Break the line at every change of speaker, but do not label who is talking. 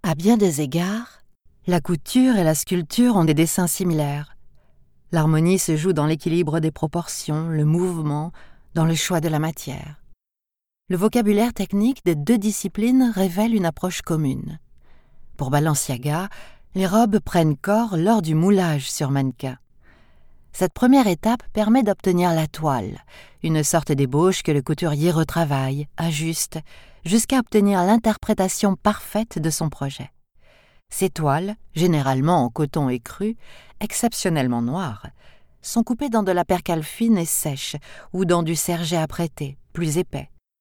À bien des égards, la couture et la sculpture ont des dessins similaires. L'harmonie se joue dans l'équilibre des proportions, le mouvement, dans le choix de la matière. Le vocabulaire technique des deux disciplines révèle une approche commune. Pour Balenciaga, les robes prennent corps lors du moulage sur mannequin. Cette première étape permet d'obtenir la toile, une sorte d'ébauche que le couturier retravaille, ajuste, jusqu'à obtenir l'interprétation parfaite de son projet. Ces toiles, généralement en coton écru, exceptionnellement noires, sont coupées dans de la percale fine et sèche ou dans du serge apprêté, plus épais.